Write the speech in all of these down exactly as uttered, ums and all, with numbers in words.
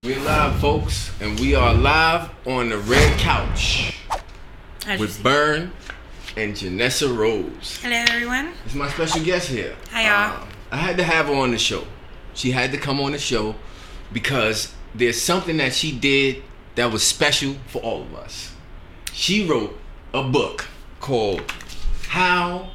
We're live, folks, and we are live on the red couch with Burn and Janessa Rose. Hello, everyone. It's my special guest here. Hi, y'all. Uh, I had to have her on the show. She had to come on the show because there's something that she did that was special for all of us. She wrote a book called How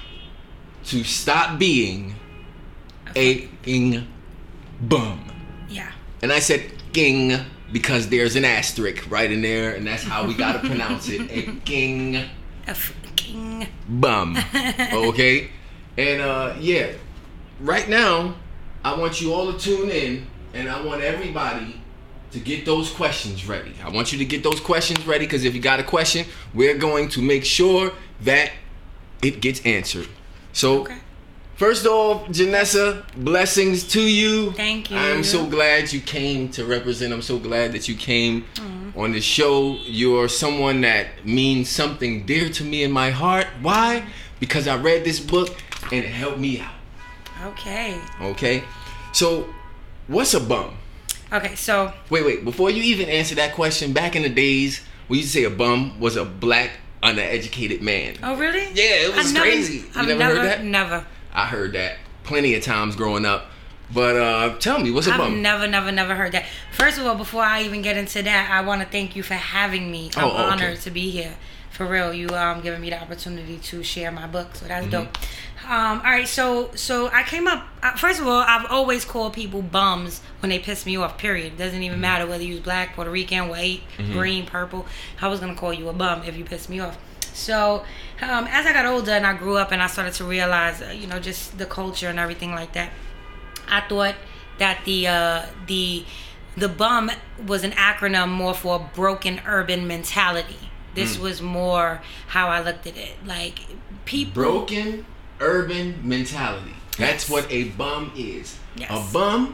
to Stop Being a King Bum. Yeah. And I said king because there's an asterisk right in there, and that's how we gotta pronounce it. A king A f- king bum. Okay? And uh yeah. Right now, I want you all to tune in, and I want everybody to get those questions ready. I want you to get those questions ready, because if you got a question, we're going to make sure that it gets answered. So Okay. first off, Janessa, blessings to you. Thank you. I'm so glad you came to represent. I'm so glad that you came Mm. on the show. You're someone that means something dear to me in my heart. Why? Because I read this book and it helped me out. Okay. Okay? So, what's a bum? Okay, so Wait, wait. Before you even answer that question, back in the days, we used to say a bum was a black, undereducated man. oh really? Yeah, it was I've never- crazy. You I've never never heard that? Never. I heard that plenty of times growing up. But uh, tell me, what's a I've bum? never, never, never heard that. First of all, before I even get into that, I want to thank you for having me. I'm Oh, okay. honored to be here. For real, you um giving me the opportunity to share my book, so that's Mm-hmm. dope. Um, all right, so so I came up. Uh, first of all, I've always called people bums when they piss me off. Period. Doesn't even matter whether you was black, Puerto Rican, white, Mm-hmm. green, purple. I was gonna call you a bum if you pissed me off. So um, as I got older and I grew up and I started to realize, uh, you know, just the culture and everything like that, I thought that the uh, the the bum was an acronym more for broken urban mentality. This Mm. was more how I looked at it. Like people Broken urban mentality. That's Yes. what a bum is. Yes. A bum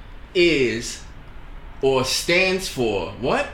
is or stands for what?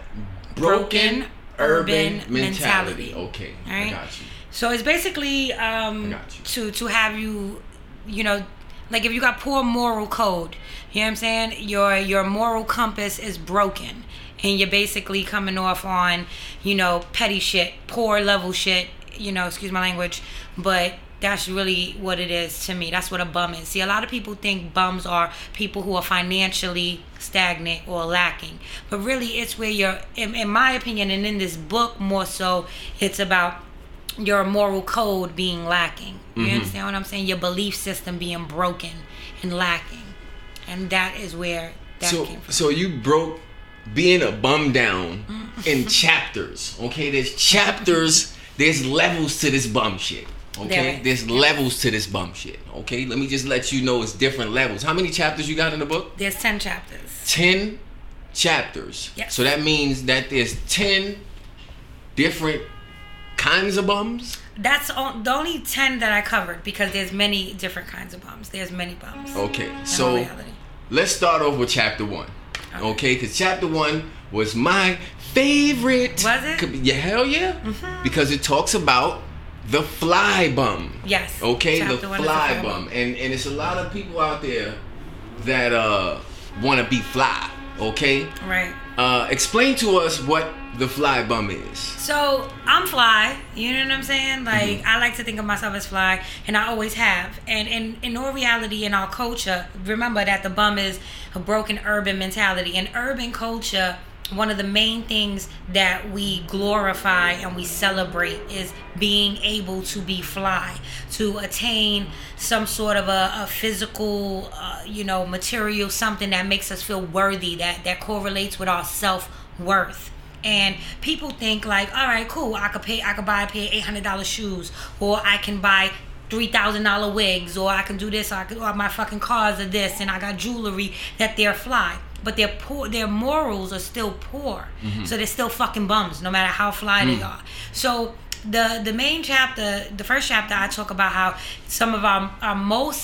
Broken urban mentality. mentality. Okay, All I right. got you. So it's basically um, I got you. to to have you, you know, like if you got poor moral code, you know what I'm saying? Your your moral compass is broken, and you're basically coming off on, you know, petty shit, poor level shit. You know, excuse my language, but that's really what it is to me. That's what a bum is. See, a lot of people think bums are people who are financially stagnant or lacking, but really it's where you're, in, in my opinion, and in this book more so, it's about your moral code being lacking. You Mhm. understand what I'm saying? Your belief system being broken and lacking, and that is where that So, came from. so you broke being a bum down in chapters. Okay, there's chapters. There's levels to this bum shit. Okay, There is. there's levels to this bum shit. Okay, let me just let you know it's different levels. How many chapters you got in the book? There's ten chapters. ten chapters. Yes. So that means that there's ten different kinds of bums. That's all, the only ten that I covered, because there's many different kinds of bums. There's many bums. Okay, in all so reality. let's start off with chapter one. Okay, because chapter one was my favorite. Was it? Could be- Yeah, hell yeah. Mhm. Because it talks about the fly bum. Yes. Okay, Chapter the one is fly the bum. And and it's a lot of people out there that uh want to be fly. Okay? Right. Uh explain to us what the fly bum is. So I'm fly, you know what I'm saying? Like Mm-hmm. I like to think of myself as fly, and I always have. And in in all reality, in our culture, remember that the bum is a broken urban mentality. In urban culture, one of the main things that we glorify and we celebrate is being able to be fly, to attain some sort of a, a physical, uh, you know, material, something that makes us feel worthy, that that correlates with our self-worth. And people think like, all right, cool, I could pay, I could buy a pair of eight hundred dollars shoes, or I can buy three thousand dollars wigs, or I can do this, or I can, or my fucking cars are this, and I got jewelry that they're fly. But their poor, their morals are still poor. Mm-hmm. So they're still fucking bums, no matter how fly Mm. they are. So the the main chapter, the first chapter, I talk about how some of our, our most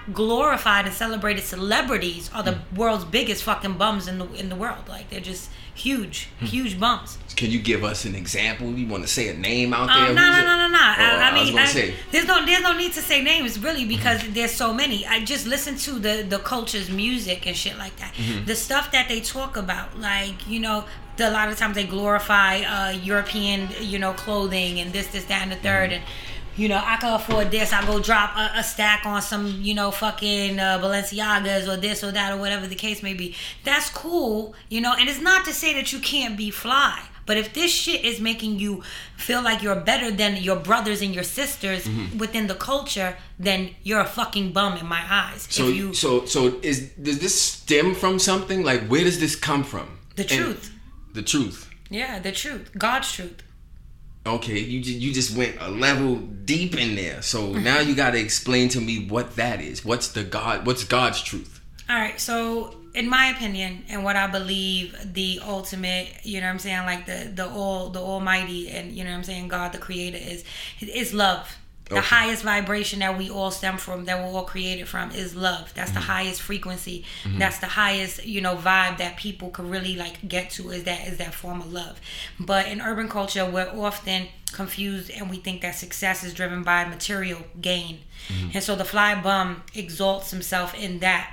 glorified and celebrated celebrities are the mm. world's biggest fucking bums in the in the world. Like they're just huge, mm. huge bums. Can you give us an example? You want to say a name out um, there? No, no, no, no, no. I, I mean, I was gonna I, say. there's no, there's no need to say names really because mm-hmm. there's so many. I just listen to the the culture's music and shit like that. Mm-hmm. The stuff that they talk about, like you know, the, a lot of times they glorify uh, European, you know, clothing and this, this, that, and the third, mm-hmm. and. You know, I can afford this. I go drop a, a stack on some, you know, fucking uh, Balenciagas or this or that or whatever the case may be. That's cool, you know. And it's not to say that you can't be fly. But if this shit is making you feel like you're better than your brothers and your sisters mm-hmm. within the culture, then you're a fucking bum in my eyes. So, if you, so, so is does this stem from something? Like, where does this come from? The truth. And the truth. Yeah, the truth. God's truth. Okay, you just, you just went a level deep in there. So now you got to explain to me what that is. What's the God? What's God's truth? All right. So in my opinion, and what I believe, the ultimate, you know what I'm saying, like the the all the Almighty, and you know what I'm saying, God the Creator is is love. The okay. highest vibration that we all stem from, that we're all created from, is love. That's mm-hmm. the highest frequency. Mm-hmm. That's the highest, you know, vibe that people could really like get to. Is that is that form of love. But in urban culture, we're often confused, and we think that success is driven by material gain, mm-hmm. and so the fly bum exalts himself in that,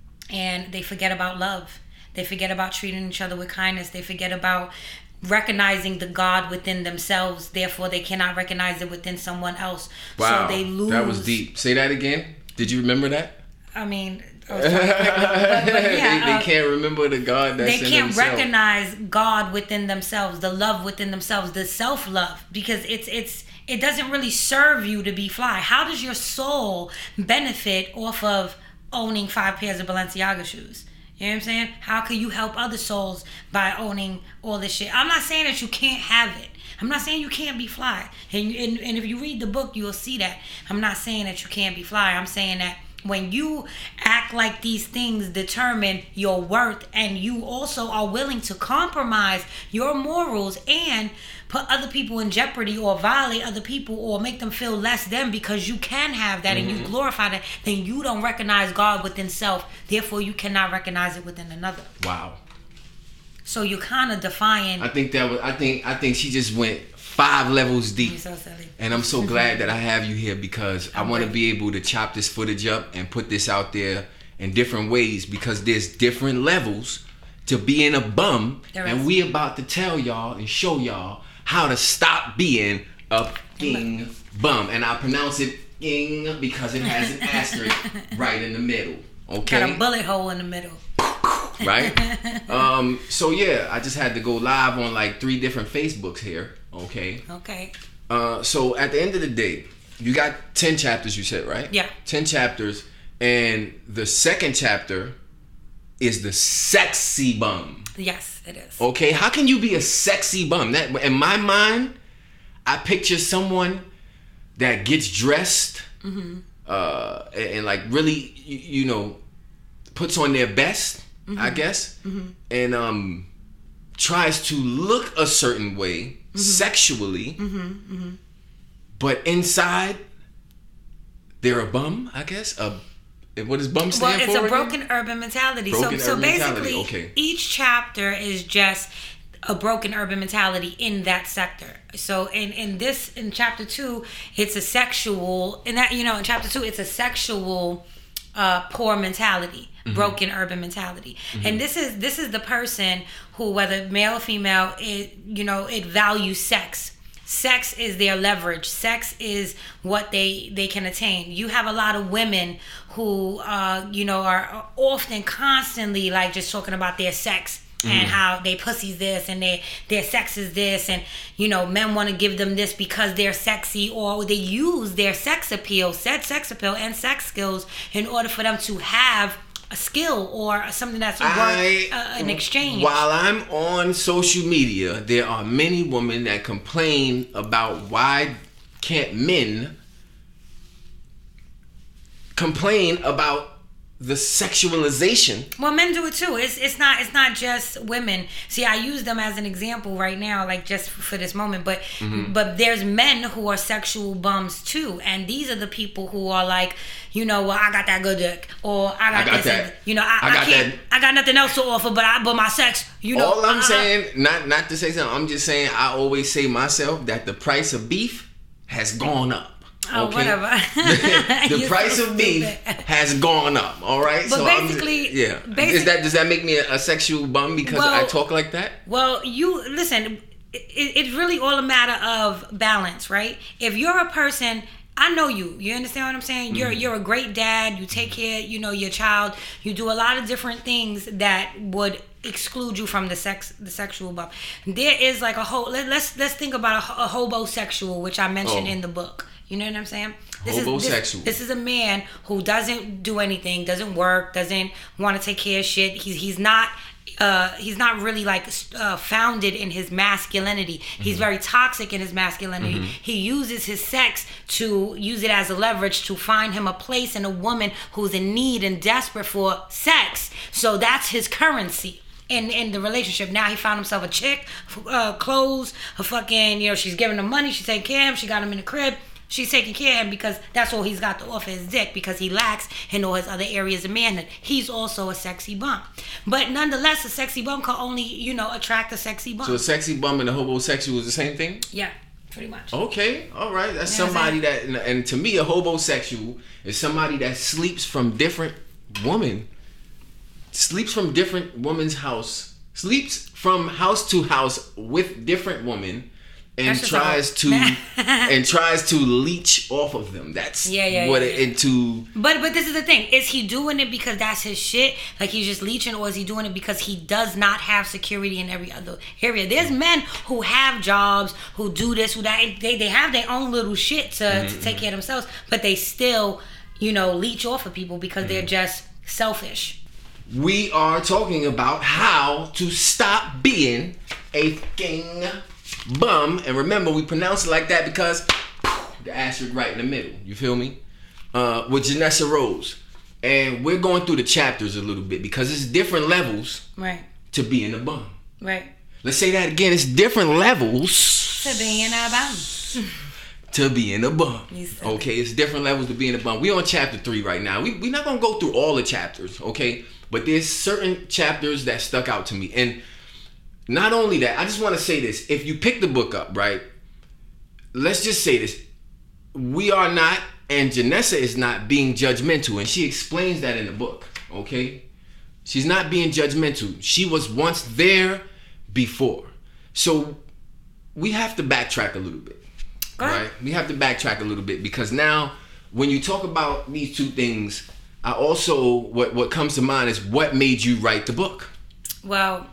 and they forget about love. They forget about treating each other with kindness. They forget about recognizing the God within themselves, therefore they cannot recognize it within someone else. Wow, so they lose. That was deep. Say that again. Did you remember that? I mean, I was trying to but, but yeah, they, they uh, can't remember the God that's they in can't themselves. recognize God within themselves, the love within themselves, the self-love, because it's it's it doesn't really serve you to be fly. How does your soul benefit off of owning five pairs of Balenciaga shoes? You know what I'm saying? How can you help other souls by owning all this shit? I'm not saying that you can't have it. I'm not saying you can't be fly. And, and, and if you read the book, you'll see that. I'm not saying that you can't be fly. I'm saying that when you act like these things determine your worth, and you also are willing to compromise your morals and put other people in jeopardy or violate other people or make them feel less than because you can have that mm-hmm. and you glorify that, then you don't recognize God within self. Therefore, you cannot recognize it within another. Wow. So you're kind of defying. I think that was. I think. I think she just went five levels deep. You're so silly. And I'm so glad that I have you here because I'm I want to be able to chop this footage up and put this out there in different ways, because there's different levels to being a bum, and we about to tell y'all and show y'all how to stop being a king bum. And I pronounce it ing because it has an asterisk right in the middle. Okay. Got a bullet hole in the middle. Right? um, so yeah, I just had to go live on like three different Facebooks here. Okay. Okay. Uh, so at the end of the day, you got ten chapters, you said, right? Yeah. ten chapters. And the second chapter is the sexy bum. Yes, it is. Okay. How can you be a sexy bum? That in my mind, I picture someone that gets dressed mm-hmm. uh, and, and like really, you, you know, puts on their best, mm-hmm. I guess, mm-hmm. and um, tries to look a certain way mm-hmm. sexually, mm-hmm. Mm-hmm. but inside they're a bum, I guess. A What does bum stand for? Well, it's a again? broken urban mentality. Broken so, so urban basically, mentality. Okay. Each chapter is just a broken urban mentality in that sector. So, in in this, in chapter two, it's a sexual. In that, you know, in chapter two, it's a sexual, uh, poor mentality, mm-hmm. broken urban mentality. Mm-hmm. And this is this is the person who, whether male or female, it you know, it values sex. Sex is their leverage. Sex is what they, they can attain. You have a lot of women who, uh, you know, are often constantly like just talking about their sex mm. and how they pussy's this and their their sex is this, and you know, men want to give them this because they're sexy, or they use their sex appeal, said sex appeal and sex skills in order for them to have a skill or something that's worth I, uh, an exchange. While I'm on social media, there are many women that complain about why can't men complain about the sexualization. Well, men do it too. It's it's not it's not just women. See, I use them as an example right now, like just for this moment. But mm-hmm. but there's men who are sexual bums too, and these are the people who are like, you know, well, I got that good dick, or I got, I got this, that. And, you know, I, I, I got can't, that. I got nothing else to offer, but I, but my sex, you know. All I'm uh, saying, not not to say something. I'm just saying, I always say myself that the price of beef has gone up. Oh, okay. Whatever. the the price so of beef has gone up. All right. But so basically, just, yeah. Basically, Is that does that make me a, a sexual bum because well, I talk like that? Well, you listen. It, it's really all a matter of balance, right? If you're a person, I know you. You understand what I'm saying? Mm-hmm. You're you're a great dad. You take care, you know, your child. You do a lot of different things that would exclude you from the sex, the sexual bump. There is like a whole. Let, let's let's think about a, a hobosexual, which I mentioned oh. in the book. You know what I'm saying? This Hobosexual. Is, this, this is a man who doesn't do anything, doesn't work, doesn't want to take care of shit. He's he's not uh, he's not really like uh, founded in his masculinity. He's mm-hmm. very toxic in his masculinity. Mm-hmm. He uses his sex to use it as a leverage to find him a place in a woman who's in need and desperate for sex. So that's his currency. In, in the relationship. Now he found himself a chick, uh, clothes, a fucking, you know, she's giving him money, she's taking care of him, she got him in the crib. She's taking care of him because that's all he's got to offer his dick because he lacks in all his other areas of manhood. He's also a sexy bum. But nonetheless, a sexy bum can only, you know, attract a sexy bum. So a sexy bum and a homosexual is the same thing? Yeah, pretty much. Okay, all right. That's you know somebody that, and, and to me, a homosexual is somebody that sleeps from different women, sleeps from different women's house, sleeps from house to house with different women, and tries to and tries to leech off of them. That's yeah, yeah, what yeah, it yeah. into. But but this is the thing: is he doing it because that's his shit? Like he's just leeching, or is he doing it because he does not have security in every other area? There's men who have jobs, who do this, who that. They they have their own little shit to, mm-hmm. to take care of themselves, but they still, you know, leech off of people because mm-hmm. they're just selfish. We are talking about how to stop being a fucking bum, and remember we pronounce it like that because the asterisk right in the middle. You feel me? Uh, with Janessa Rose, and we're going through the chapters a little bit because it's different levels, right, to being a bum. Right. Let's say that again. It's different levels to being a bum. to being a bum. Okay, it's different levels to being a bum. We're on chapter three right now. We we're not gonna go through all the chapters, okay? But there's certain chapters that stuck out to me, and not only that, I just want to say this. If you pick the book up, right, let's just say this. We are not, and Janessa is not being judgmental, and she explains that in the book, okay? She's not being judgmental. She was once there before. So we have to backtrack a little bit, right? We have to backtrack a little bit because now when you talk about these two things, I also, what, what comes to mind is what made you write the book? Well,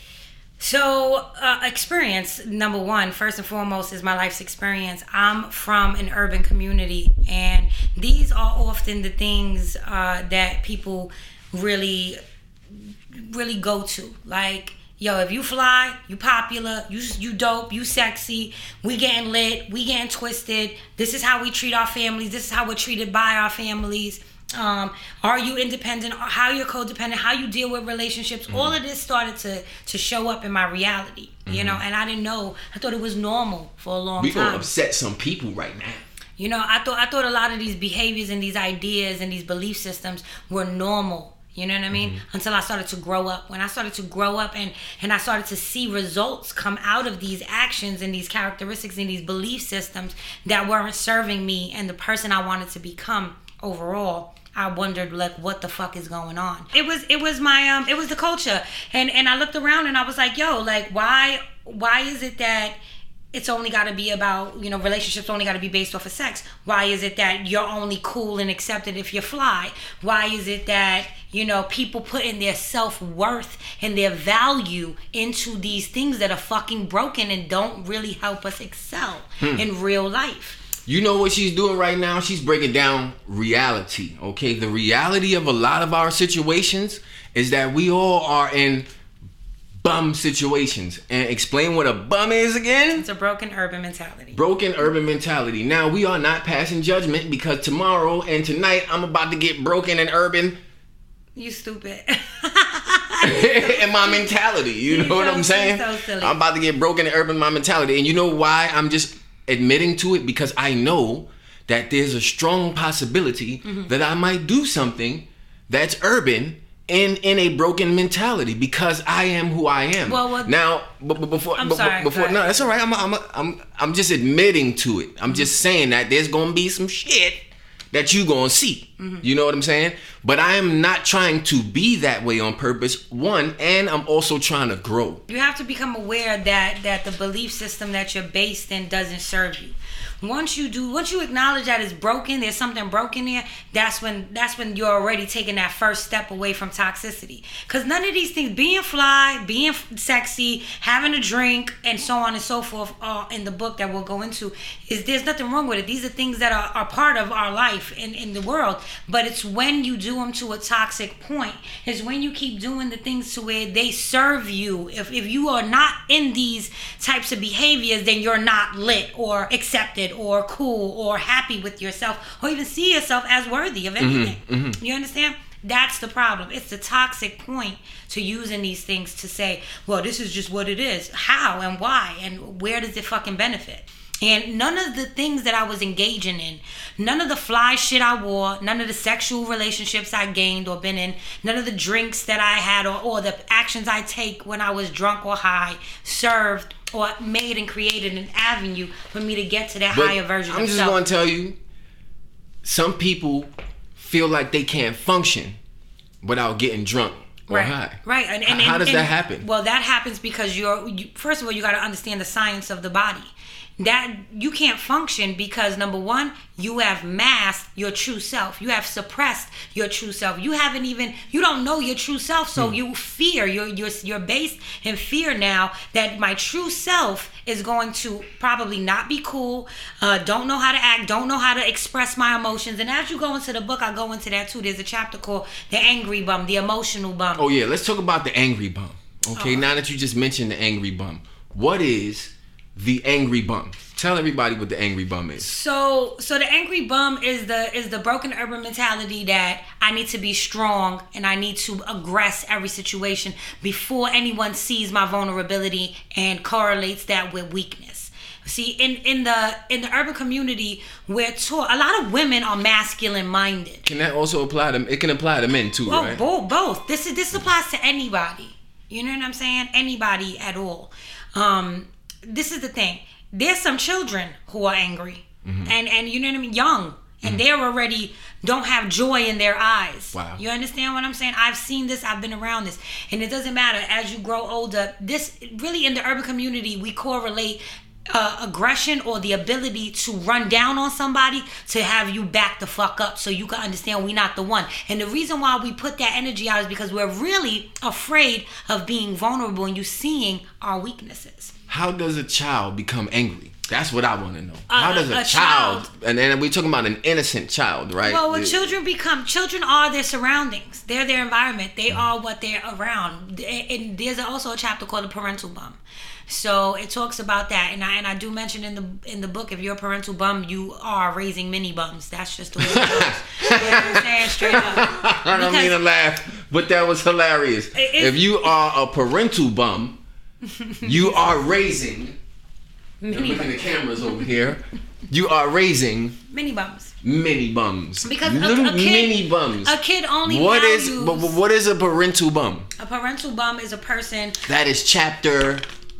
So, uh, experience, number one, first and foremost, is my life's experience. I'm from an urban community, and these are often the things uh, that people really, really go to. Like, yo, if you fly, you popular, you you dope, you sexy, we getting lit, we getting twisted. This is how we treat our families. This is how we're treated by our families. Um, are you independent? How you're codependent? How you deal with relationships? Mm-hmm. All of this started to to show up in my reality, mm-hmm. you know. And I didn't know. I thought it was normal for a long we time. We gonna upset some people right now. You know, I thought I thought a lot of these behaviors and these ideas and these belief systems were normal. You know what I mean? Mm-hmm. Until I started to grow up. When I started to grow up and, and I started to see results come out of these actions and these characteristics and these belief systems that weren't serving me and the person I wanted to become overall, I wondered, like, what the fuck is going on? It was it was my um it was the culture. And and I looked around and I was like, yo, like why why is it that it's only got to be about, you know, relationships only got to be based off of sex? Why is it that you're only cool and accepted if you fly? Why is it that, you know, people put in their self-worth and their value into these things that are fucking broken and don't really help us excel hmm. in real life? You know what she's doing right now? She's breaking down reality, okay? The reality of a lot of our situations is that we all are in bum situations. And explain what a bum is again? It's a broken urban mentality. Broken urban mentality. Now, we are not passing judgment because tomorrow and tonight I'm about to get broken and urban You stupid. In my mentality, you know You're what so- I'm saying? so silly. I'm about to get broken and urban in my mentality. And you know why I'm just admitting to it? Because I know that there's a strong possibility Mm-hmm. that I might do something that's urban in in a broken mentality because I am who I am. Well, well now, but, but before, I'm but, sorry, before, go no, ahead. that's all right. I'm, I'm, I'm, I'm just admitting to it. I'm Mm-hmm. just saying that there's gonna be some shit that you gonna see. Mm-hmm. You know what I'm saying? But I am not trying to be that way on purpose, one, and I'm also trying to grow. You have to become aware that that the belief system that you're based in doesn't serve you. Once you do, once you acknowledge that it's broken, there's something broken there. That's when that's when you're already taking that first step away from toxicity. Because none of these things, being fly, being sexy, having a drink, and so on and so forth, uh, in the book that we'll go into, is there's nothing wrong with it. These are things that are, are part of our life in in the world. But it's when you do them to a toxic point. It's when you keep doing the things to where they serve you. If if you are not in these types of behaviors, then you're not lit or accepted or cool or happy with yourself or even see yourself as worthy of anything. Mm-hmm, mm-hmm. You understand? That's the problem. It's the toxic point to using these things to say, well, this is just what it is. How and why and where does it fucking benefit? And none of the things that I was engaging in, none of the fly shit I wore, none of the sexual relationships I gained or been in, none of the drinks that I had or, or the actions I take when I was drunk or high served or made and created an avenue for me to get to that But higher version I'm of just self. going to tell you, some people feel like they can't function without getting drunk or Right, high. right. And, and, how and- does and- that happen? Well, that happens because you're. You, first of all, you got to understand the science of the body. That you can't function because number one, you have masked your true self. You have suppressed your true self. You haven't even. You don't know your true self, so Hmm. you fear. You're you're you're based in fear now that my true self is going to probably not be cool. Uh, don't know how to act. Don't know how to express my emotions. And as you go into the book, I go into that too. There's a chapter called the angry bum, the emotional bum. Oh yeah, let's talk about the angry bum. Okay, Oh. now that you just mentioned the angry bum, what is the angry bum? Tell everybody what the angry bum is. So, so the angry bum is the is the broken urban mentality that I need to be strong and I need to aggress every situation before anyone sees my vulnerability and correlates that with weakness. See, in in the in the urban community, we're taught a lot of women are masculine minded. Can that also apply to? It can apply to men too, Well, right? both, both. This is this applies to anybody. You know what I'm saying? Anybody at all. Um, this is the thing. There's some children who are angry, Mm-hmm. and and you know what I mean, young, and they're already don't have joy in their eyes. Wow. You understand what I'm saying? I've seen this. I've been around this, and it doesn't matter as you grow older. This really in the urban community, we correlate uh, aggression or the ability to run down on somebody to have you back the fuck up so you can understand we not the one. And the reason why we put that energy out is because we're really afraid of being vulnerable and you seeing our weaknesses. How does a child become angry? That's what I want to know. Uh, How does a, a child, child- and then we're talking about an innocent child, right? Well, when The- children become, children are their surroundings. They're their environment. They Mm. are what they're around. And there's also a chapter called the parental bum. So it talks about that, and I and I do mention in the in the book, if you're a parental bum, you are raising mini bums. That's just the way it goes. You know what I'm saying? Straight up. I don't mean to laugh, but that was hilarious. It- if you are a parental bum, you are raising. I'm Mini, looking at the cameras over here. You are raising mini bums. mini bums. Because a- little a kid- mini bums. A kid only What is? values, But but what is a parental bum? a parental bum is a person. That is chapter.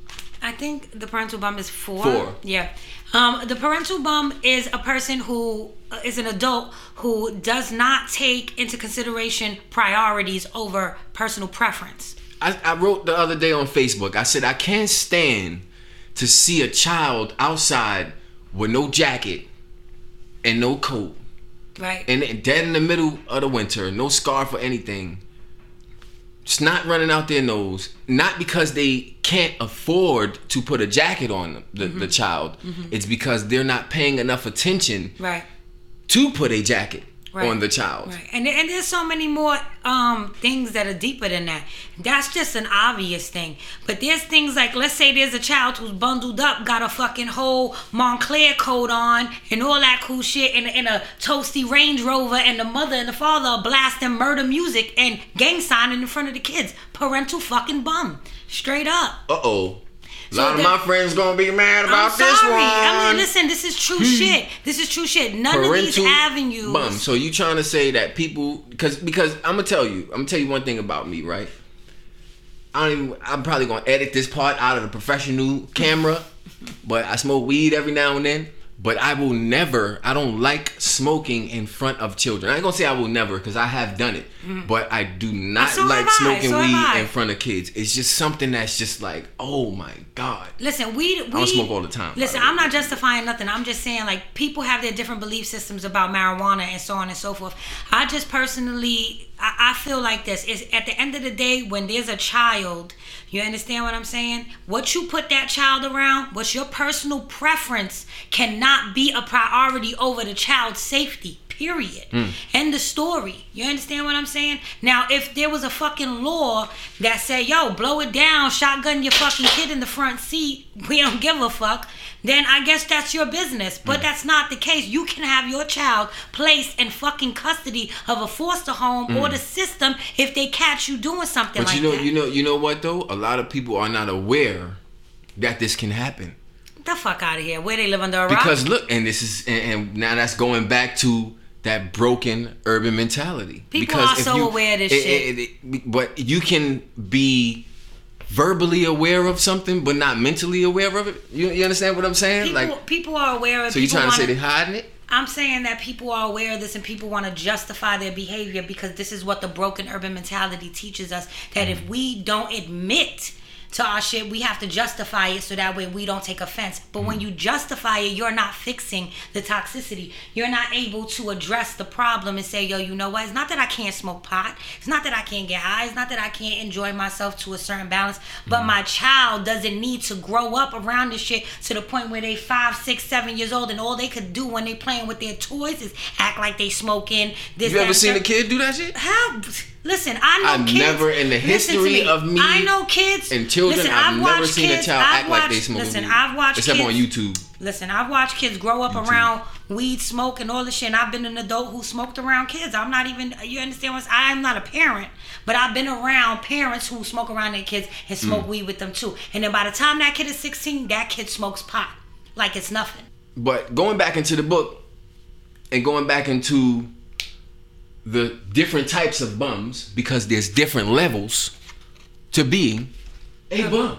I think the parental bum is four. Four. Yeah. Um, the parental bum is a person who uh, is an adult who does not take into consideration priorities over personal preference. I, I wrote the other day on Facebook. I said I can't stand to see a child outside with no jacket and no coat, Right. and dead in the middle of the winter, no scarf or anything. Snot running out their nose, not because they can't afford to put a jacket on the, Mm-hmm. the child. It's because they're not paying enough attention Right. to put a jacket Right. on the child. Right. And and there's so many more um, things that are deeper than that. That's just an obvious thing. But there's things like, let's say there's a child who's bundled up, got a fucking whole Montclair coat on and all that cool shit in, in a toasty Range Rover, and the mother and the father are blasting murder music and gang signing in front of the kids. Parental fucking bum. Straight up. Uh-oh. A So lot of the- my friends gonna be mad about I'm this sorry. one. I mean, listen, this is true shit. This is true shit. None of these Parental avenues. bum. So you trying to say that people, because because I'm gonna tell you, I'm gonna tell you one thing about me, right? I don't even. I'm probably gonna edit this part out of the professional camera, but I smoke weed every now and then. But I will never. I don't like smoking in front of children. I ain't gonna say I will never, because I have done it. Mm. But I do not So like have I. smoking So have weed I. in front of kids. It's just something that's just like, oh my god. Listen, weed, weed. I don't smoke all the time. Listen, I'm not justifying nothing. I'm just saying, like, people have their different belief systems about marijuana and so on and so forth. I just personally, I, I feel like this is at the end of the day, when there's a child, you understand what I'm saying? What you put that child around, what's your personal preference, cannot be a priority over the child's safety. Period. Mm. End the story. You understand what I'm saying? Now, if there was a fucking law that said, yo, blow it down, shotgun your fucking kid in the front seat, we don't give a fuck, then I guess that's your business. But mm. that's not the case. You can have your child placed in fucking custody of a foster home mm. or the system if they catch you doing something but like you know, that. you know, you know what though? A lot of people are not aware that this can happen. The fuck out of here. Where they live under a rock? Because look, and this is, and, and now that's going back to that broken urban mentality. People because are if so you, aware of this it, shit. It, it, it, but you can be verbally aware of something, but not mentally aware of it. You, you understand what I'm saying? People, like people are aware of it. So you trying wanna, to say they're hiding it? I'm saying that people are aware of this and people want to justify their behavior because this is what the broken urban mentality teaches us. That if we don't admit to our shit, we have to justify it so that way we don't take offense. But mm. when you justify it, you're not fixing the toxicity. You're not able to address the problem and say, yo, you know what? It's not that I can't smoke pot. It's not that I can't get high. It's not that I can't enjoy myself to a certain balance. But mm. my child doesn't need to grow up around this shit to the point where they five, six, seven years old and all they could do when they playing with their toys is act like they smoking. This, you ever that, seen that. a kid do that shit? How? Listen, I know I've kids. never in the history me, of me I know kids and children. Listen, I've, I've never seen kids, a child I've act watched, like they smoke Listen, weed. I've watched except kids, on YouTube. Listen, I've watched kids grow up YouTube. around weed smoke and all this shit. And I've been an adult who smoked around kids. I'm not even. You understand what I'm not a parent, but I've been around parents who smoke around their kids and smoke mm. weed with them too. And then by the time that kid is sixteen, that kid smokes pot like it's nothing. But going back into the book and going back into the different types of bums, because there's different levels to being a bum.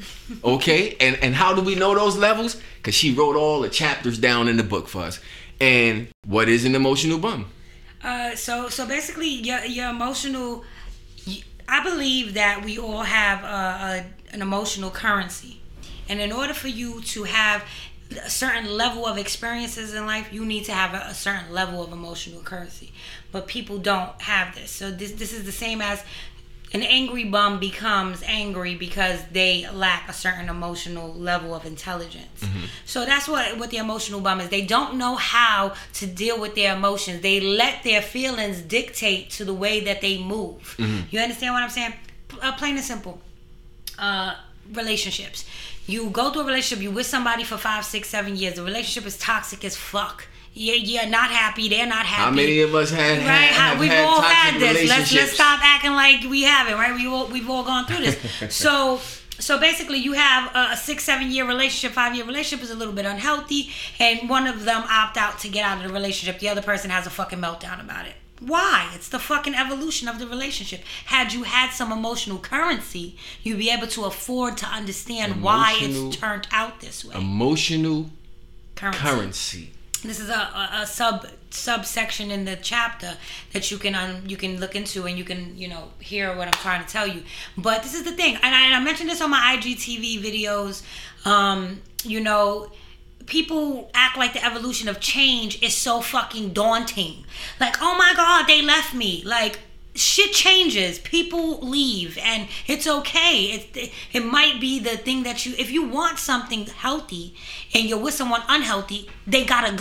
Okay? And and how do we know those levels? Because she wrote all the chapters down in the book for us. And what is an emotional bum? Uh, so so basically, your your emotional. I believe that we all have a, a, an emotional currency, and in order for you to have a certain level of experiences in life, you need to have a, a certain level of emotional currency. But people don't have this. So this this is the same as an angry bum becomes angry because they lack a certain emotional level of intelligence. Mm-hmm. So that's what, what the emotional bum is. They don't know how to deal with their emotions. They let their feelings dictate to the way that they move. Mm-hmm. You understand what I'm saying? Uh, plain and simple. Uh, relationships. You go through a relationship, you with somebody for five, six, seven years. The relationship is toxic as fuck. You're, you're not happy. They're not happy. How many of us had, right? had have We've had all toxic had this. relationships? Let's let's stop acting like we haven't. Right? We all we've all gone through this. so so basically, you have a, a six, seven year relationship, five year relationship is a little bit unhealthy, and one of them opt out to get out of the relationship. The other person has a fucking meltdown about it. Why? It's the fucking evolution of the relationship. Had you had some emotional currency, you'd be able to afford to understand emotional, why it's turned out this way. Emotional currency. currency. This is a, a, a sub subsection in the chapter that you can um, you can look into and you can you know hear what I'm trying to tell you. But this is the thing, and I, and I mentioned this on my I G T V videos. Um, you know. People act like the evolution of change is so fucking daunting. Like, oh my God, they left me. Like, shit changes. People leave, and it's okay. It, it might be the thing that you, if you want something healthy and you're with someone unhealthy, they gotta go.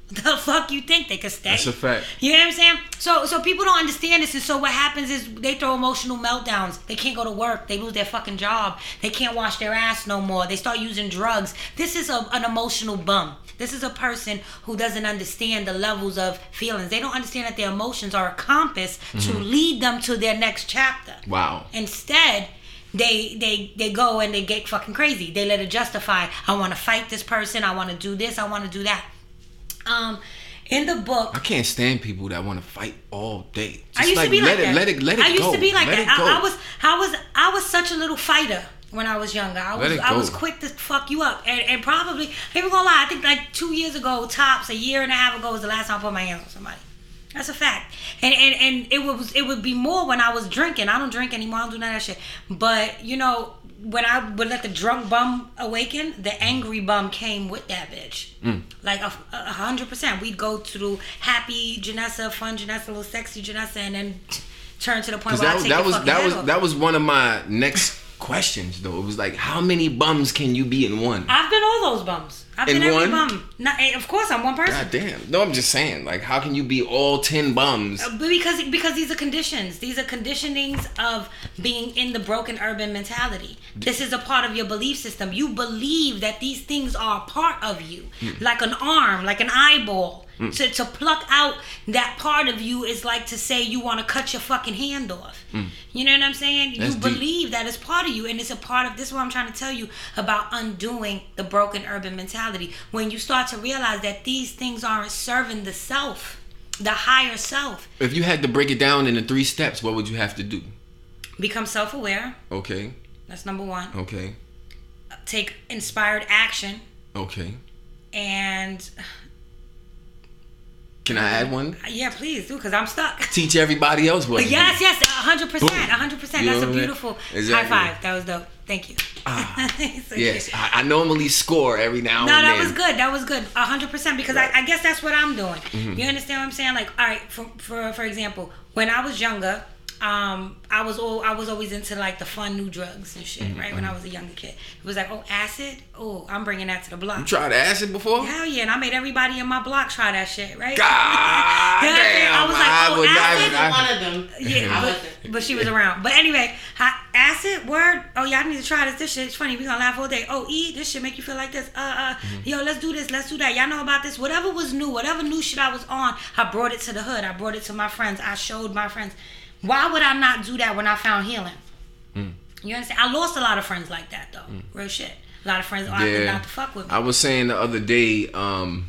The fuck you think they could stay? That's a fact. You know what I'm saying? So so people don't understand this, and so what happens is they throw emotional meltdowns. They can't go to work. They lose their fucking job. They can't wash their ass no more. They start using drugs. This is a, an emotional bum. This is a person who doesn't understand the levels of feelings. They don't understand that their emotions are a compass mm-hmm. to lead them to their next chapter. Wow. Instead, They they they go and they get fucking crazy. They let it justify. I want to fight this person. I want to do this. I want to do that. Um, in the book, I can't stand people that want to fight all day. Just I used like, to be let like it, that. Let it let it I used go. to be like let that. I, I was I was I was such a little fighter when I was younger. I was I was quick to fuck you up, and, and probably I ain't gonna lie. I think like two years ago, tops, a year and a half ago was the last time I put my hands on somebody. That's a fact. And and and it was it would be more when I was drinking. I don't drink anymore. I don't do none of that shit. But you know, when I would let the drunk bum awaken, the angry bum came with that bitch. Mm. Like a, a hundred percent. We'd go through happy Janessa, fun Janessa, little sexy Janessa, and then turn to the point where that, I take that your was fucking that head was off. that was one of my next questions though. It was like, how many bums can you be in one? I've been all those bums. I've in been every one? bum. Not, of course, I'm one person. God damn. No, I'm just saying. Like, how can you be all ten bums? Uh, because because these are conditions. These are conditionings of being in the broken urban mentality. This is a part of your belief system. You believe that these things are a part of you, mm. like an arm, like an eyeball. Mm. So to pluck out that part of you is like to say you want to cut your fucking hand off. Mm. You know what I'm saying? That's you deep. believe that it's part of you, and it's a part of this is what I'm trying to tell you about undoing the broken urban mentality. When you start to realize that these things aren't serving the self, the higher self. If you had to break it down into three steps, what would you have to do? Become self-aware. Okay. That's number one. Okay. Take inspired action. Okay. And can I add one? Yeah, please do, because I'm stuck. Teach everybody else what to yes, do. yes, one hundred percent. one hundred percent. You know That's a what beautiful exactly. high five. That was dope. Thank you. Ah, so yes, I, I normally score every now no, and then. No, that was good. That was good. one hundred percent, because right. I, I guess that's what I'm doing. Mm-hmm. You understand what I'm saying? Like, all right, for, for, for example, when I was younger, um, I was all, I was always into like the fun new drugs and shit, mm-hmm. right? When I was a younger kid, it was like, oh, acid, oh, I'm bringing that to the block. You tried acid before? Hell yeah, and I made everybody in my block try that shit, right? God you know damn! I was like, I oh, would acid. not, I, one of them. Yeah, but, but she was around. But anyway, acid, word. Oh, y'all need to try this. This shit is funny. We gonna laugh all day. Oh, E, this shit make you feel like this. Uh, uh, mm-hmm. Yo, let's do this. Let's do that. Y'all know about this. Whatever was new, whatever new shit I was on, I brought it to the hood. I brought it to my friends. I showed my friends. Why would I not do that when I found healing? Mm. You understand? I lost a lot of friends like that, though. Mm. Real shit. A lot of friends opted yeah. not to fuck with me. I was saying the other day, um,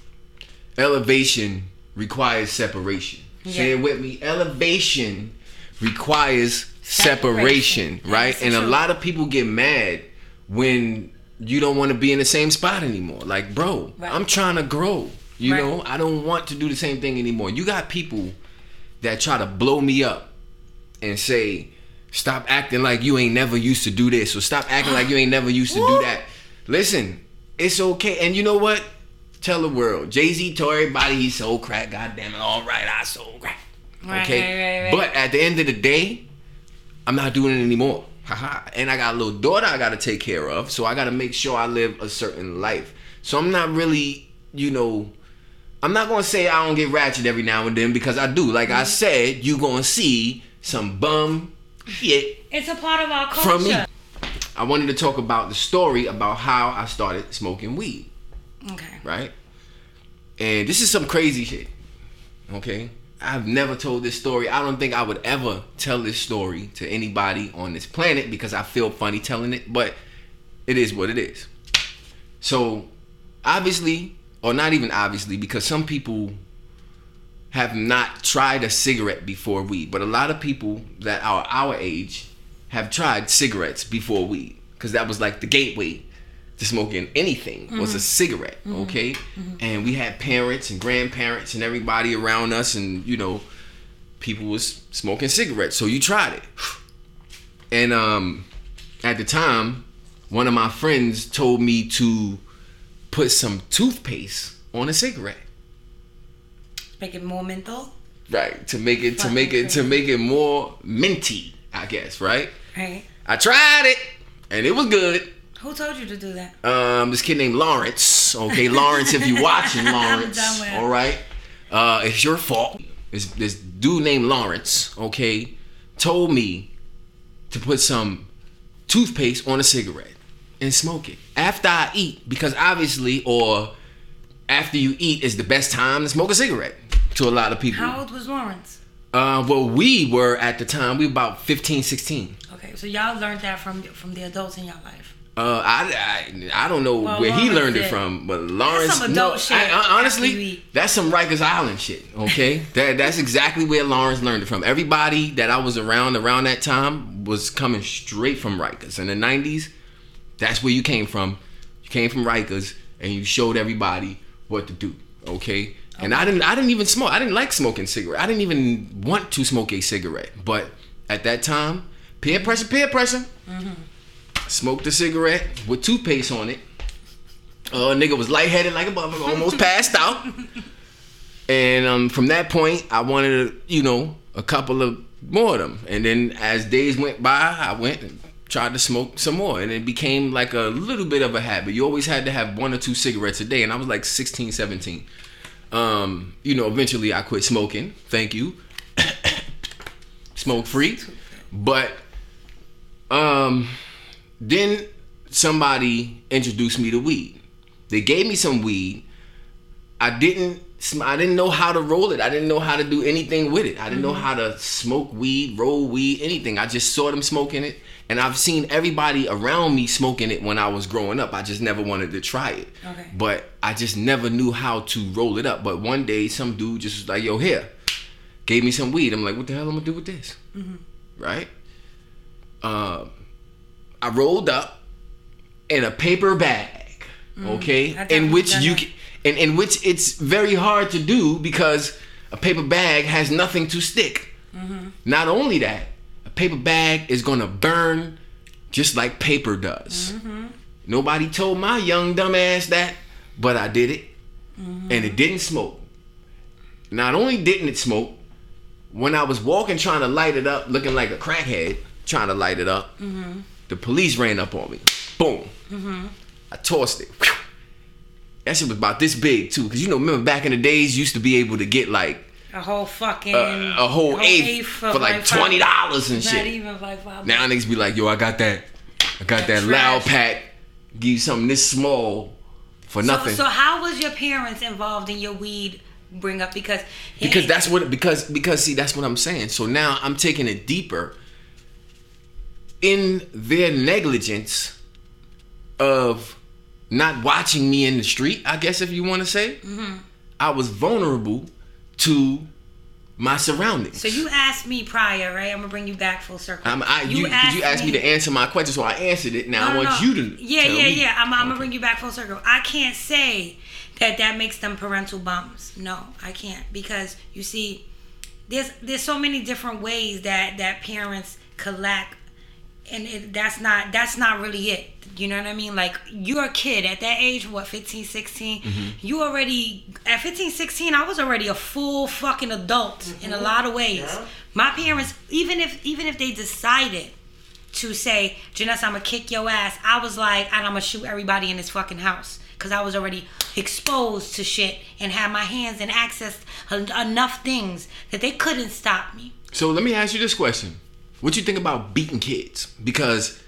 elevation requires separation. Yeah. Say it with me. Elevation requires separation, separation right? That's and true. A lot of people get mad when you don't want to be in the same spot anymore. Like, bro, right. I'm trying to grow. You right. know, I don't want to do the same thing anymore. You got people that try to blow me up and say, stop acting like you ain't never used to do this, or stop acting like you ain't never used to do that. Listen, it's okay. And you know what? Tell the world. Jay-Z told everybody he sold crack. God damn it. All right, I sold crack. Right, okay? Right, right, right. But at the end of the day, I'm not doing it anymore. Haha. And I got a little daughter I got to take care of. So I got to make sure I live a certain life. So I'm not really, you know, I'm not going to say I don't get ratchet every now and then, because I do. Like mm-hmm. I said, you going to see some bum shit. It's a part of our culture. From me. I wanted to talk about the story about how I started smoking weed. Okay. Right? And this is some crazy shit. Okay? I've never told this story. I don't think I would ever tell this story to anybody on this planet, because I feel funny telling it, but it is what it is. So, obviously, or not even obviously, because some people have not tried a cigarette before weed, but a lot of people that are our age have tried cigarettes before weed, because that was like the gateway to smoking anything, mm-hmm. was a cigarette, mm-hmm. okay? Mm-hmm. And we had parents and grandparents and everybody around us, and, you know, people was smoking cigarettes, so you tried it. And um, at the time, one of my friends told me to put some toothpaste on a cigarette. Make it more menthol? Right, to make it to make it to make it more minty, I guess, right? Right. I tried it and it was good. Who told you to do that? Um, this kid named Lawrence. Lawrence, okay? Lawrence, if you're watching, Lawrence, I'm done with it. all right? Uh, it's your fault. This, this dude named Lawrence, okay, told me to put some toothpaste on a cigarette and smoke it after I eat, because obviously, or after you eat is the best time to smoke a cigarette to a lot of people. How old was Lawrence? Uh, well, we were at the time, we were about fifteen, sixteen. Okay, so y'all learned that from from the adults in your life. Uh, I, I, I don't know Well, where he Lawrence learned it did. from, but Lawrence, That's some adult no, shit I, I, after you honestly, eat. that's some Rikers Island shit, okay? that That's exactly where Lawrence learned it from. Everybody that I was around around that time was coming straight from Rikers. In the nineties, that's where you came from. You came from Rikers, and you showed everybody what to do, okay? And I didn't I didn't even smoke. I didn't like smoking cigarette. I didn't even want to smoke a cigarette. But at that time, peer pressure, peer pressure. Mm-hmm. Smoked a cigarette with toothpaste on it. Uh, nigga was lightheaded like a motherfucker, almost passed out. And um, from that point, I wanted, you know, a couple of more of them. And then as days went by, I went and tried to smoke some more. And it became like a little bit of a habit. You always had to have one or two cigarettes a day. And I was like sixteen, seventeen. Um, you know, eventually I quit smoking. Thank you. Smoke free. But um, then somebody introduced me to weed. They gave me some weed. I didn't I didn't know how to roll it. I didn't know how to do anything with it. I didn't mm-hmm. know how to smoke weed, roll weed, anything. I just saw them smoking it. And I've seen everybody around me smoking it when I was growing up. I just never wanted to try it. Okay. But I just never knew how to roll it up. But one day, some dude just was like, yo, here. Gave me some weed. I'm like, what the hell am I going to do with this? Mm-hmm. Right? Uh, I rolled up in a paper bag, mm-hmm. okay? In which you can, in, in which it's very hard to do because a paper bag has nothing to stick. Mm-hmm. Not only that, paper bag is gonna burn just like paper does. Mm-hmm. Nobody told my young dumb ass that, but I did it. Mm-hmm. And it didn't smoke. Not only didn't it smoke, when I was walking trying to light it up, looking like a crackhead, trying to light it up, mm-hmm. the police ran up on me. Boom. Mm-hmm. I tossed it. Whew. That shit was about this big too. Cause you know, remember back in the days, you used to be able to get like A whole fucking uh, a whole, whole eighth, eighth for like, like twenty dollars and not shit. Even like five now niggas be like, yo, I got that, I got that, that loud pack. Give you something this small for so, nothing. So how was your parents involved in your weed bring up? Because because it, that's what because because see that's what I'm saying. So now I'm taking it deeper. In their negligence of not watching me in the street, I guess if you want to say, mm-hmm. I was vulnerable to my surroundings. So you asked me prior, right? I'm gonna bring you back full circle. Um, I, you, you, asked you asked me, me to answer my question, so I answered it. Now no, I want no. you to yeah, tell yeah, me. yeah. I'm, I'm okay. gonna bring you back full circle. I can't say that that makes them parental bums. No, I can't, because you see, there's there's so many different ways that that parents could lack. And it, that's not that's not really it. You know what I mean? Like, you're a kid at that age, what, fifteen, sixteen? Mm-hmm. You already, at fifteen, sixteen, I was already a full fucking adult mm-hmm. in a lot of ways. Yeah. My parents, even if even if they decided to say, Janessa, I'm gonna kick your ass, I was like, and I'm gonna shoot everybody in this fucking house. Because I was already exposed to shit and had my hands and access to enough things that they couldn't stop me. So let me ask you this question. What you think about beating kids? Because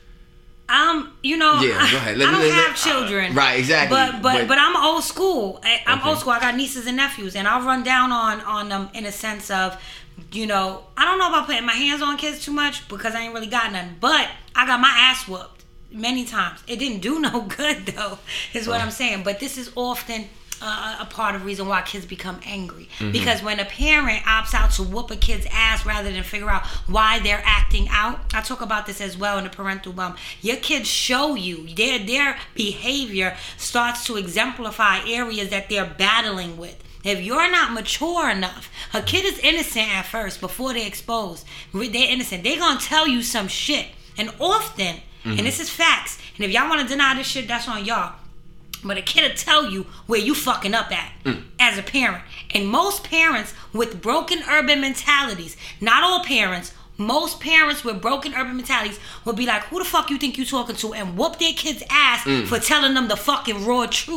um, you know, yeah, go ahead. Let I me, don't let, have children, uh, right? Exactly. But, but but but I'm old school. I, I'm okay. old school. I got nieces and nephews, and I'll run down on on them in a sense of, you know, I don't know about putting my hands on kids too much because I ain't really got none. But I got my ass whooped many times. It didn't do no good though, is what oh. I'm saying. But this is often Uh, a part of the reason why kids become angry. Mm-hmm. Because when a parent opts out to whoop a kid's ass rather than figure out why they're acting out, I talk about this as well in the parental bum. Your kids show you, their their behavior starts to exemplify areas that they're battling with. If you're not mature enough, a kid is innocent at first before they're exposed. They're innocent. They're gonna tell you some shit. And often, mm-hmm. and this is facts, and if y'all wanna deny this shit, that's on y'all. But a kid will tell you where you fucking up at mm. as a parent. And most parents with broken urban mentalities, not all parents, most parents with broken urban mentalities will be like, who the fuck you think you talking to? And whoop their kid's ass mm. for telling them the fucking raw truth.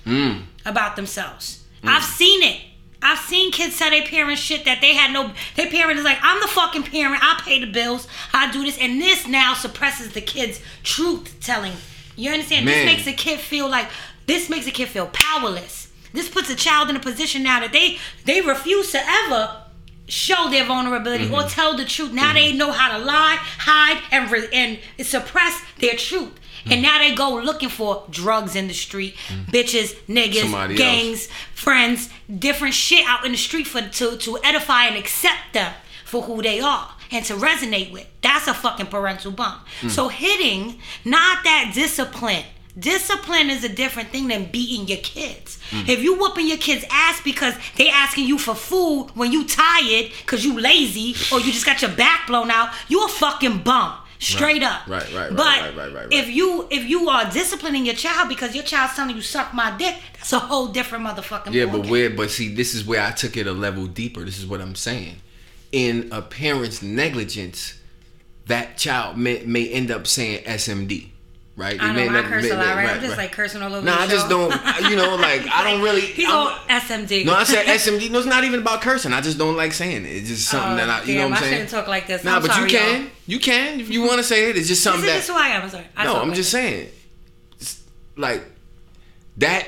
mm. about themselves. Mm. I've seen it. I've seen kids tell their parents shit that they had no. Their parent is like, I'm the fucking parent. I pay the bills. I do this, and this now suppresses the kid's truth telling. You understand? Man. This makes a kid feel like. This makes a kid feel powerless. This puts a child in a position now that they they refuse to ever show their vulnerability mm-hmm. or tell the truth. Now mm-hmm. they know how to lie, hide, and re- and suppress their truth. Mm-hmm. And now they go looking for drugs in the street, mm-hmm. bitches, niggas, Somebody gangs, else. friends, different shit out in the street for to, to edify and accept them for who they are and to resonate with. That's a fucking parental bump. Mm-hmm. So hitting, not that discipline. Discipline is a different thing than beating your kids. Mm. If you whooping your kids' ass because they asking you for food when you tired because you lazy or you just got your back blown out, you a fucking bum. Straight right. up. Right, right, right, but right, right, right, right. if you if you are disciplining your child because your child's telling you suck my dick, that's a whole different motherfucking Yeah, ball but game. where but see, this is where I took it a level deeper. This is what I'm saying. In a parent's negligence, that child may, may end up saying S M D. Right? I know, I not, curse may, a lot, right? right? I'm just right. like cursing all over No, the I show. just don't, you know, like, I don't really. He's I'm, all S M D. No, I said S M D. No, it's not even about cursing. I just don't like saying it. It's just something Oh, that I, you damn, know what I'm I saying? shouldn't talk like this. Nah, I'm but sorry, you can. y'all. You can if you want to say it. It's just something This that. is just who I am. I'm sorry. I no, talk I'm like just this. saying. It's like, that,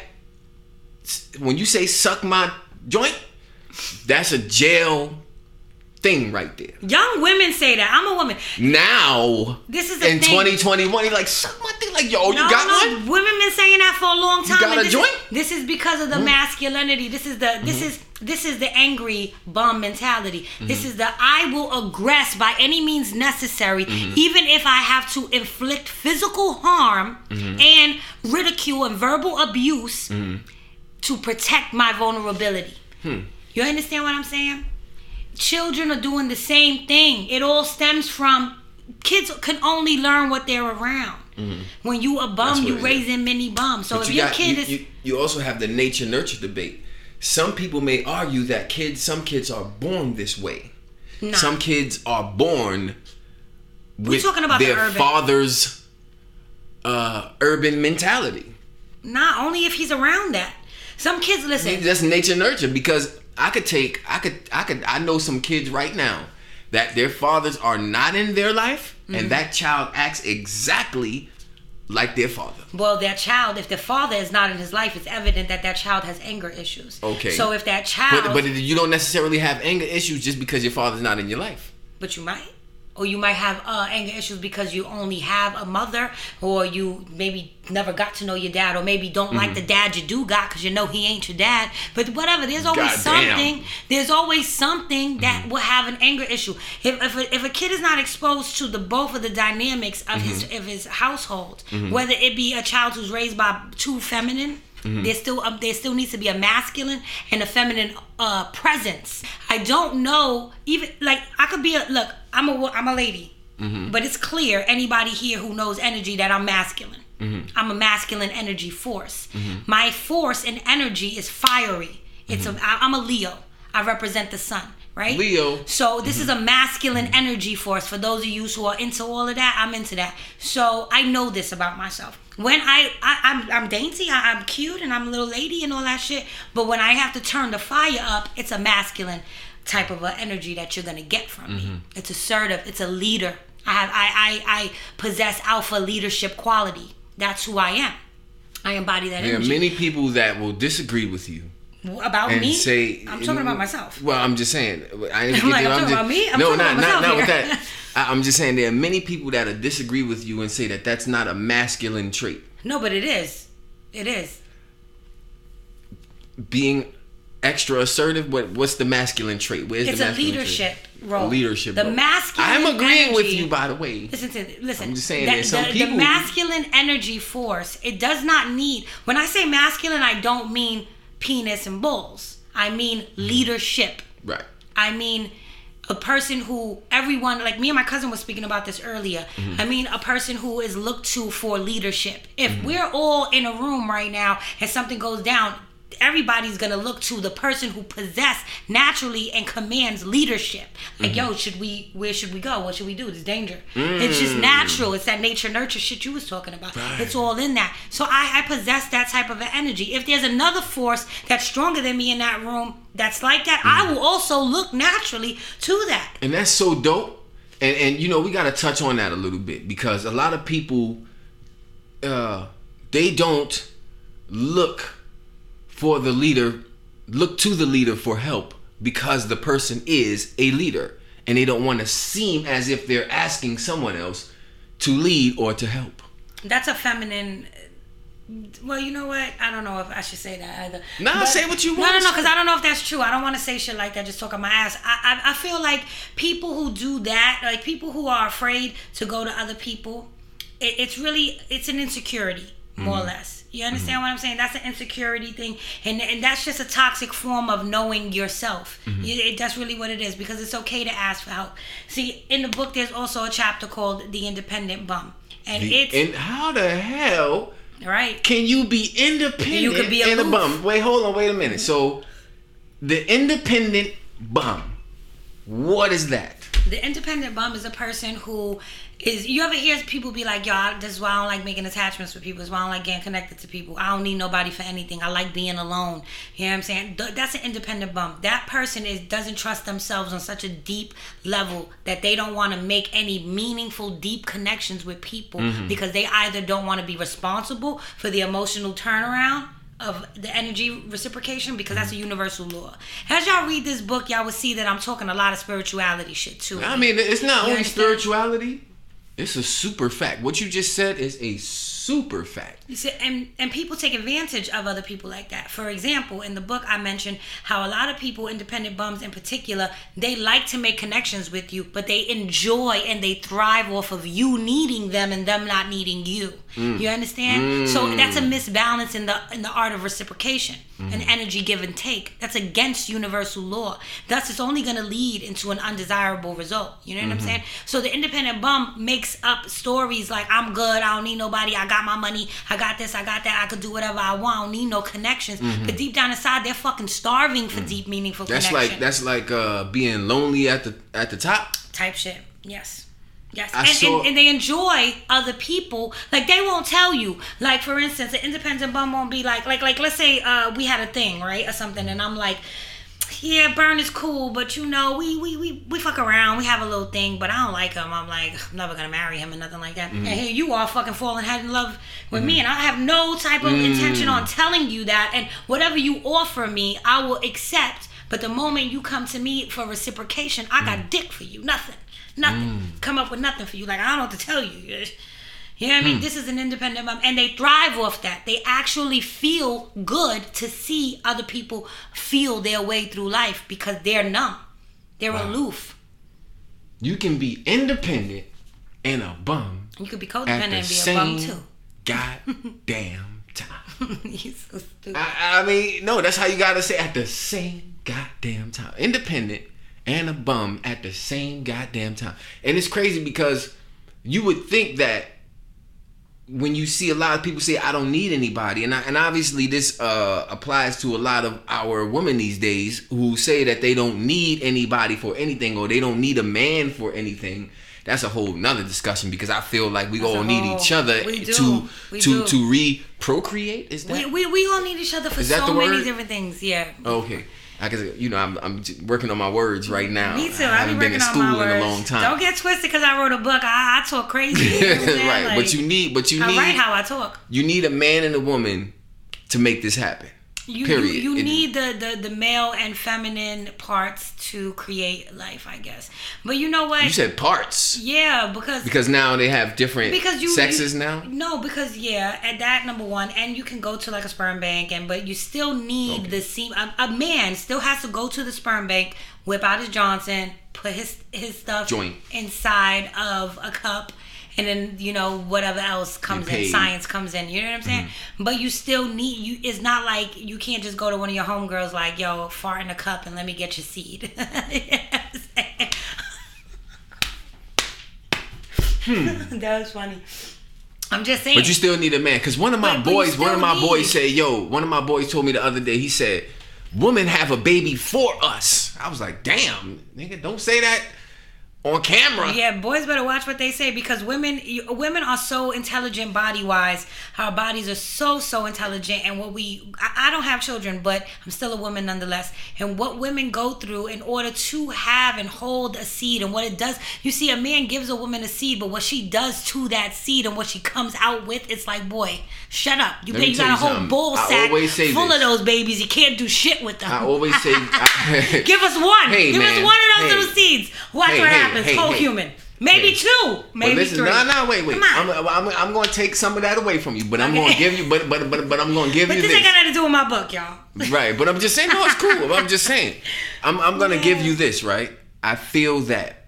when you say suck my joint, that's a jail thing right there. Young women say that. I'm a woman. Now, This is the in thing. twenty twenty-one, you're like, suck my thing. Like, yo, you no, got no, one? women been saying that for a long time. got and a this joint? Is, this is because of the Mm-hmm. masculinity. This is the this Mm-hmm. is this is the angry bum mentality. Mm-hmm. This is the I will aggress by any means necessary, Mm-hmm. even if I have to inflict physical harm Mm-hmm. and ridicule and verbal abuse Mm-hmm. to protect my vulnerability. Hmm. You understand what I'm saying? Children are doing the same thing. It all stems from kids can only learn what they're around. Mm-hmm. When you a bum, That's you what it raising many bums. So But if you your got- kid you, is you, you also have the nature nurture debate. Some people may argue that kids, some kids are born this way. Nah. Some kids are born with talking about the their urban. father's uh, urban mentality. not only if he's around that. Some kids listen. That's nature nurture, because I could take, I could, I could, I know some kids right now that their fathers are not in their life, Mm-hmm. and that child acts exactly like their father. Well, that child, if the father is not in his life, it's evident that that child has anger issues. Okay. So if that child, But, but you don't necessarily have anger issues just because your father's not in your life. but you might. Or you might have uh, anger issues because you only have a mother, or you maybe never got to know your dad, or maybe don't Mm-hmm. like the dad you do got because you know he ain't your dad. But whatever, there's always Goddamn. something. There's always something that Mm-hmm. will have an anger issue. If if a, if a kid is not exposed to the both of the dynamics of his Mm-hmm. of his household, whether it be a child who's raised by two feminine. Mm-hmm. There still um, there still needs to be a masculine and a feminine uh, presence. I don't know, even like I could be a look. I'm a wo- I'm a lady, Mm-hmm. but it's clear anybody here who knows energy that I'm masculine. Mm-hmm. I'm a masculine energy force. My force and energy is fiery. It's a I- I'm a Leo. I represent the sun. Right? Leo. So this is a masculine energy force. For those of you who are into all of that, I'm into that. So I know this about myself. When I, I I'm I'm dainty, I, I'm cute, and I'm a little lady and all that shit. But when I have to turn the fire up, it's a masculine type of a energy that you're gonna get from Mm-hmm. me. It's assertive. It's a leader. I have I, I I possess alpha leadership quality. That's who I am. I embody that There are energy. many people that will disagree with you. About And me? say, I'm talking about myself. Well, I'm just saying. I didn't I'm get like, there. I'm talking just, about me? I'm no, talking not about not myself not with here. that. I, I'm just saying there are many people that will disagree with you and say that that's not a masculine trait. No, but it is. It is. Being extra assertive. What what's the masculine trait? Where's It's the a masculine leadership trait? role. A leadership The role. masculine I'm agreeing with energy- you, by the way. Listen to listen. I'm just saying that- there's some the, people- the masculine energy force. It does not need. When I say masculine, I don't mean penis and balls. I mean leadership. Right. I mean a person who everyone, like me and my cousin was speaking about this earlier. Mm-hmm. I mean a person who is looked to for leadership. If Mm-hmm. we're all in a room right now and something goes down, everybody's gonna look to the person who possess naturally and commands leadership. Like, mm-hmm. yo, should we? Where should we go? What should we do? There's danger. Mm. It's just natural. It's that nature nurture shit you was talking about. Right. It's all in that. So I, I possess that type of an energy. If there's another force that's stronger than me in that room that's like that, mm. I will also look naturally to that. And that's so dope. And and you know, we gotta touch on that a little bit, because a lot of people, uh, they don't look for the leader, look to the leader for help, because the person is a leader, and they don't want to seem as if they're asking someone else to lead or to help. That's a feminine. Well, you know what? I don't know if I should say that either. Nah, but, say what you want. No, no, no, because I don't know if that's true. I don't want to say shit like that, just talk on my ass. I, I, I feel like people who do that, like people who are afraid to go to other people, it, it's really, it's an insecurity, more mm-hmm. or less. You understand mm-hmm. what I'm saying? That's an insecurity thing. And and that's just a toxic form of knowing yourself. Mm-hmm. It, it, that's really what it is, because it's okay to ask for help. See, in the book, there's also a chapter called The Independent Bum. And the, it's... And how the hell right. can you be independent you could be and aloof. a bum? Wait, hold on, wait a minute. So, the independent bum, what is that? The independent bum is a person who is, you ever hear people be like, yo, this is why I don't like making attachments with people. This is why I don't like getting connected to people. I don't need nobody for anything. I like being alone. You know what I'm saying? That's an independent bum. That person is doesn't trust themselves on such a deep level that they don't want to make any meaningful, deep connections with people mm-hmm. because they either don't want to be responsible for the emotional turnaround of the energy reciprocation, because that's a universal law. As y'all read this book, y'all will see that I'm talking a lot of spirituality shit too. I mean, it's not you only understand? spirituality, it's a super fact. What you just said is a super fact. You see, and, and people take advantage of other people like that. For example, in the book I mentioned how a lot of people, independent bums in particular, they like to make connections with you, but they enjoy and they thrive off of you needing them and them not needing you. Mm. You understand? Mm. So that's a misbalance in the in the art of reciprocation, mm. an energy give and take. That's against universal law. Thus, it's only going to lead into an undesirable result. You know what mm-hmm. I'm saying? So the independent bum makes up stories like, I'm good, I don't need nobody, I got my money, I got this, I got that, I could do whatever I want, I don't need no connections. Mm-hmm. But deep down inside, they're fucking starving for mm. deep, meaningful that's connection. Like that's like uh, being lonely at the at the top type shit. Yes. Yes, I and, saw, and, and they enjoy other people. Like, they won't tell you. Like, for instance, an independent bum won't be like, like, like, let's say uh, we had a thing, right, or something, and I'm like, yeah, Burn is cool, but you know, we we we we fuck around, we have a little thing, but I don't like him. I'm like, I'm never gonna marry him or nothing like that. Mm-hmm. And here you are fucking falling head in love with mm-hmm. me, and I have no type of mm-hmm. intention on telling you that. And whatever you offer me, I will accept. But the moment you come to me for reciprocation, I got mm-hmm. dick for you, nothing. Nothing. Mm. Come up with nothing for you. Like, I don't know what to tell you. You know what I mean? Mm. This is an independent mom. And they thrive off that. They actually feel good to see other people feel their way through life because they're numb. They're wow. aloof. You can be independent and a bum. You could be codependent and be a bum too. Goddamn time. You're so stupid. I, I mean, no, that's how you gotta say, at the same goddamn time. Independent and a bum at the same goddamn time. And it's crazy because you would think that when you see a lot of people say, I don't need anybody, and I, and obviously this uh, applies to a lot of our women these days who say that they don't need anybody for anything, or they don't need a man for anything. That's a whole nother discussion, because I feel like we That's all need whole, each other to we to do. to re-procreate. Is that we, we we all need each other for so many different things. Yeah. Okay. I guess, you know, I'm I'm working on my words right now. Me too. I haven't been in school in a long time. Don't get twisted because I wrote a book. I, I talk crazy. You know right, like, but you need, but you I need. I write how I talk. You need a man and a woman to make this happen. You, Period. You, you it, need the, the, the male and feminine parts to create life, I guess. But you know what? You said parts. Yeah, because because now they have different because you, sexes you, now. No, because yeah, and that number one, and you can go to like a sperm bank, and but you still need okay. the semen. A, a man still has to go to the sperm bank, whip out his Johnson, put his his stuff Joint. inside of a cup. And then, you know, whatever else comes in, science comes in, you know what I'm saying? Mm-hmm. But you still need, you. It's not like you can't just go to one of your homegirls like, yo, fart in a cup and let me get your seed. hmm. That was funny. I'm just saying. But you still need a man. Because one of my But- but you boys, one of my still boys need- said, yo, one of my boys told me the other day, he said, women have a baby for us. I was like, damn, nigga, don't say that on camera. Yeah, boys better watch what they say, because women you, women are so intelligent body wise. Our bodies are so so intelligent, and what we I, I don't have children, but I'm still a woman nonetheless. And what women go through in order to have and hold a seed, and what it does. You see, a man gives a woman a seed, but what she does to that seed and what she comes out with, it's like, boy, shut up. You, Let me you tell got a you whole something. bull I sack always say full this. of those babies. You can't do shit with them. I always say, I, Give us one. Hey, Give man. us one of those Hey. little seeds. Watch Hey, what hey, happens. hey, Whole hey. human. Maybe Hey. two. Maybe but listen, three. no, no, wait, wait. Come I'm, on. I'm, I'm going to take some of that away from you, but I'm Okay. going to give you, but, but, but, but I'm going to give But you this this. ain't got nothing to do with my book, y'all. Right, but I'm just saying, no, it's cool. I'm just saying. I'm, I'm going to Yeah. give you this, right? I feel that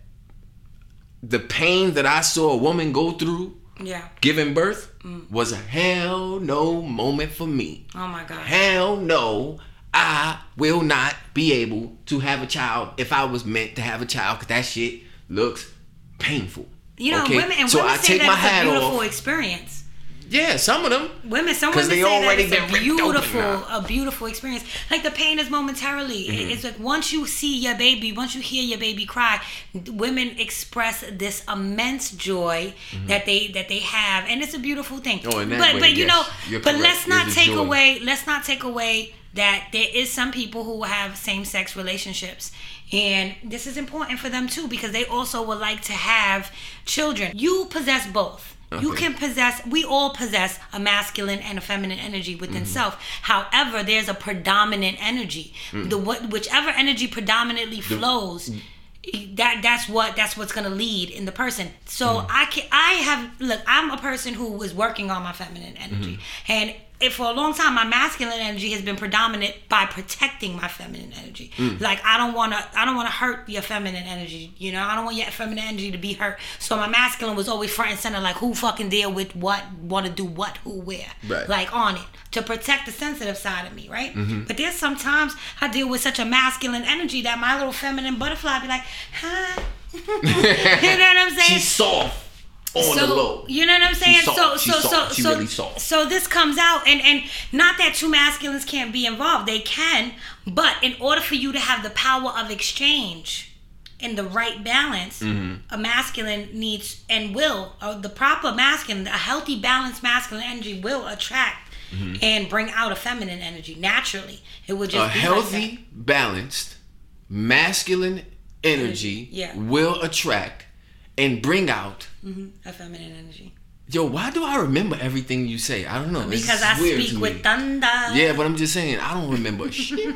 the pain that I saw a woman go through Yeah. giving birth was a hell no moment for me. Oh my God. Hell no, I will not be able to have a child if I was meant to have a child, because that shit looks painful. You know, okay? women and so women I say take my that it's a hat beautiful off. experience. Yeah, some of them. Women, some 'Cause women they say already that it's been a ripped open beautiful, now. a beautiful experience. Like the pain is momentarily. Mm-hmm. It's like once you see your baby, once you hear your baby cry, women express this immense joy that they that they have, and it's a beautiful thing. Mm-hmm. Oh, in that but way, but you yes, know, you're but correct. let's not There's a take joy. away. Let's not take away that there is some people who have same sex relationships. And this is important for them too, because they also would like to have children. You possess both. You Okay. can possess, we all possess a masculine and a feminine energy within Mm-hmm. self. However, there's a predominant energy. Mm. The what whichever energy predominantly flows, that that's what that's what's gonna lead in the person. So Mm. I can I have look, I'm a person who was working on my feminine energy. Mm-hmm. And if for a long time my masculine energy has been predominant by protecting my feminine energy. Mm. Like I don't wanna I don't wanna hurt your feminine energy. You know, I don't want your feminine energy to be hurt. So my masculine was always front and center, like who fucking deal with what, wanna do what, who, where. Right. Like on it. To protect the sensitive side of me, right? Mm-hmm. But there's sometimes I deal with such a masculine energy that my little feminine butterfly be like, huh? You know what I'm saying? She's soft on so, the low. You know what I'm saying? She's soft. So She's so soft. so She so really soft. so this comes out, and and not that two masculines can't be involved. They can, but in order for you to have the power of exchange in the right balance, Mm-hmm. a masculine needs and will, or the proper masculine, a healthy balanced masculine energy will attract and bring out a feminine energy naturally. It would just A be healthy, like balanced, masculine energy Yeah. will attract and bring out. that. Mhm, a feminine energy. Yo, why do I remember everything you say? I don't know. It's Because I weird speak to with me. thunder. Yeah, but I'm just saying I don't remember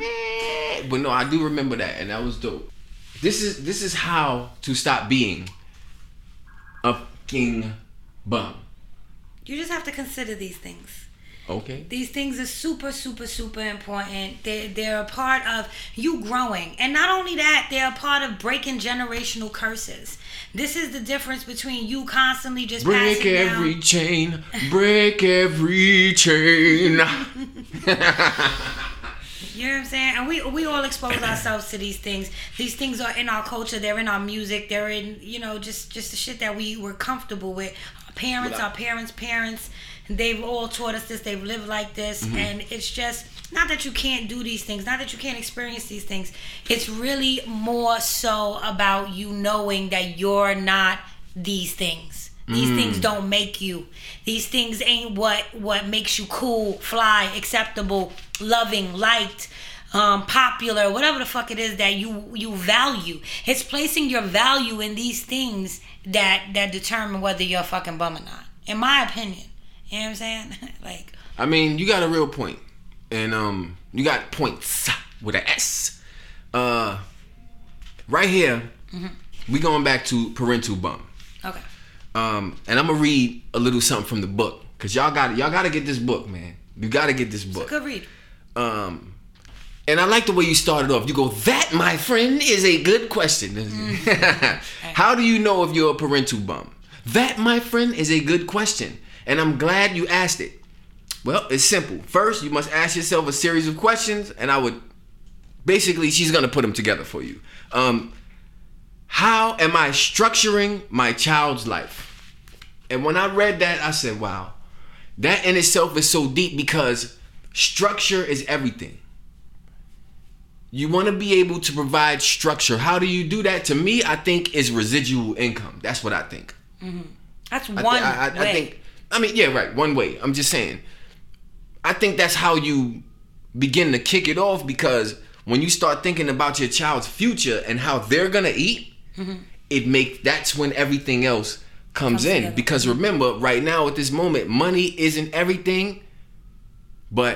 shit. But no, I do remember that, and that was dope. This is this is how to stop being a fucking bum. You just have to consider these things. Okay. These things are super, super, super important. They're, they're a part of you growing. And not only that, they're a part of breaking generational curses. This is the difference between you constantly just Break passing every down. chain. Break every chain. You know what I'm saying? And we we all expose ourselves to these things. These things are in our culture. They're in our music. They're in, you know, just, just the shit that we were comfortable with. Our parents, our parents' parents. They've all taught us this. They've lived like this. Mm-hmm. And it's just, not that you can't do these things. Not that you can't experience these things. It's really more so about you knowing that you're not these things. These Mm. things don't make you. These things ain't what, what makes you cool, fly, acceptable, loving, liked, um, popular, whatever the fuck it is that you, you value. It's placing your value in these things that, that determine whether you're a fucking bum or not. In my opinion. You know what I'm saying? Like, I mean, you got a real point. And um you got points with an S. Uh right here, we going back to parental bum. okay. Um and I'm gonna read a little something from the book. Cause y'all got y'all gotta get this book, man. You gotta get this book. Good read. Um and I like the way you started off. You go, that, my friend, is a good question. How do you know if you're a parental bum? That, my friend, is a good question. And I'm glad you asked it. Well, it's simple. First, you must ask yourself a series of questions, and I would basically, she's gonna put them together for you. Um, how am I structuring my child's life? And when I read that, I said, wow, that in itself is so deep because structure is everything. You want to be able to provide structure. How do you do that? To me, I think is residual income. That's what I think. Mm-hmm. That's I one th- I, I, way. I think, I mean, yeah, right. One way. I'm just saying. I think that's how you begin to kick it off, because when you start thinking about your child's future and how they're going to eat, mm-hmm. it make that's when everything else comes, comes in. Together. Because remember, right now at this moment, money isn't everything, but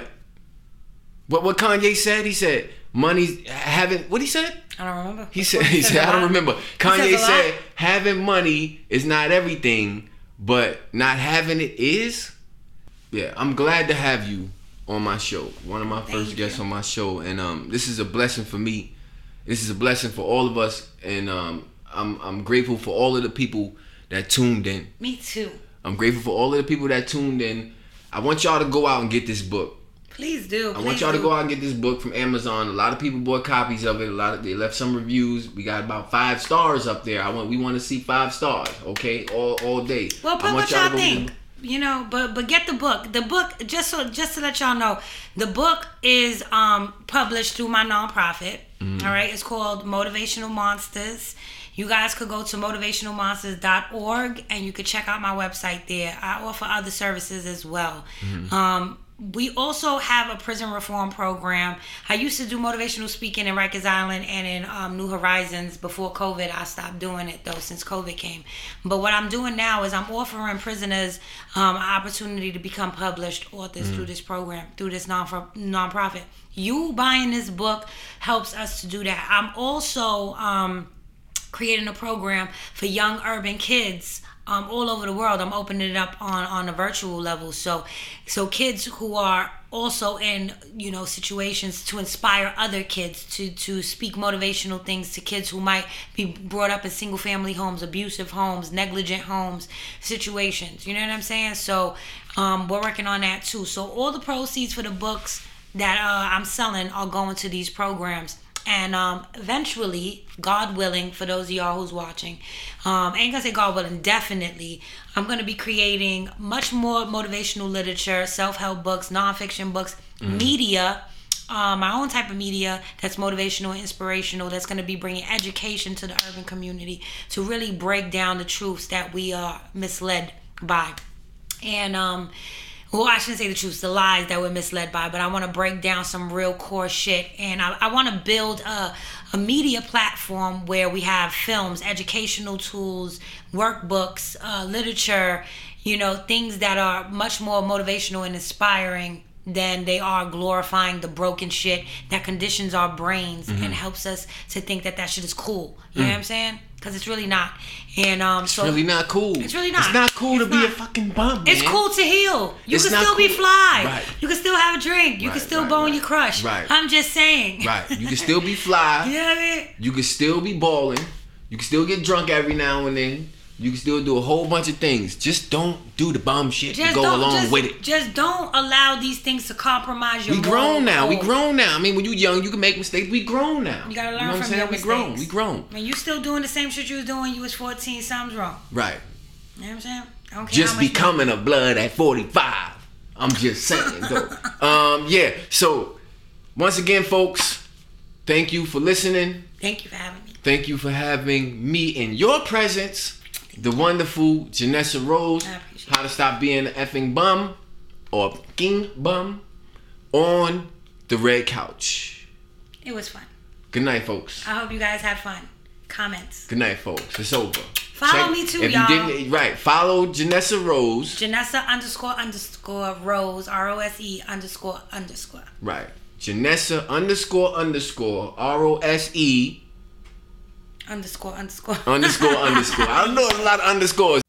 what what Kanye said, he said, money's having, what he said? I don't remember. He said, he said, I don't remember. Kanye said, lot. having money is not everything, but not having it is. Yeah, I'm glad to have you on my show. One of my Thank first you. guests on my show. And um, this is a blessing for me. This is a blessing for all of us. And um, I'm I'm grateful for all of the people that tuned in. Me too. I'm grateful for all of the people that tuned in. I want y'all to go out and get this book. Please do. I please want y'all do. to go out and get this book from Amazon. A lot of people bought copies of it. A lot of they left some reviews. We got about five stars up there. I want we want to see five stars. Okay, all all day. Well, put I want what y'all to go think. get- You know, but but get the book. The book, just so just to let y'all know, the book is um published through my nonprofit. Mm-hmm. All right, it's called Motivational Monsters. You guys could go to motivational monsters dot org and you could check out my website there. I offer other services as well. Mm-hmm. Um, we also have a prison reform program. I used to do motivational speaking in Rikers Island and in um, New Horizons before COVID. I stopped doing it though since COVID came. But what I'm doing now is I'm offering prisoners um, an opportunity to become published authors mm. through this program, through this non nonprofit. You buying this book helps us to do that. I'm also um, creating a program for young urban kids Um, all over the world. I'm opening it up on, on a virtual level. So so kids who are also in, you know, situations to inspire other kids to, to speak motivational things to kids who might be brought up in single family homes, abusive homes, negligent homes, situations. You know what I'm saying? So um, we're working on that too. So all the proceeds for the books that uh, I'm selling are going to these programs. And um, eventually, God willing, for those of y'all who's watching, um, I ain't gonna say God willing, definitely, I'm gonna be creating much more motivational literature, self-help books, nonfiction books, mm. media, um, my own type of media that's motivational and inspirational, that's gonna be bringing education to the urban community to really break down the truths that we are misled by. And um well, I shouldn't say the truth, the lies that we're misled by, but I want to break down some real core shit. And I, I want to build a, a media platform where we have films, educational tools, workbooks, uh, literature, you know, things that are much more motivational and inspiring than they are glorifying the broken shit that conditions our brains mm-hmm. and helps us to think that that shit is cool. You mm. know what I'm saying? Because it's really not. And um, it's so really not cool. It's really not. It's not cool it's to not. be a fucking bum, man. It's cool to heal. You it's can still cool. be fly. Right. You can still have a drink. You right, can still right, bone right. your crush. Right. I'm just saying. Right. You can still be fly. You know what I mean? You can still be balling. You can still get drunk every now and then. You can still do a whole bunch of things. Just don't do the bum shit just to go along just, with it. Just don't allow these things to compromise your We grown now. goal. We grown now. I mean, when you young, you can make mistakes. We grown now. You gotta learn you know what from I'm your saying? mistakes. We grown. We grown. When you still doing the same shit you was doing when you was fourteen, something's wrong. Right. You know what I'm saying? I don't care Just how much becoming a blood at forty-five. I'm just saying, though. um, yeah. So, once again, folks, thank you for listening. Thank you for having me. Thank you for having me in your presence. The wonderful Janessa Rose, How to Stop Being an Effing Bum or King Bum on the red couch. It was fun. Good night, folks. I hope you guys had fun. Comments. Good night, folks. It's over. Follow Check, me too, if y'all. You didn't, right. Follow Janessa Rose. Janessa underscore underscore Rose, R O S E underscore underscore. Right. Janessa underscore underscore R O S E underscore underscore underscore underscore. I don't know a lot of underscores.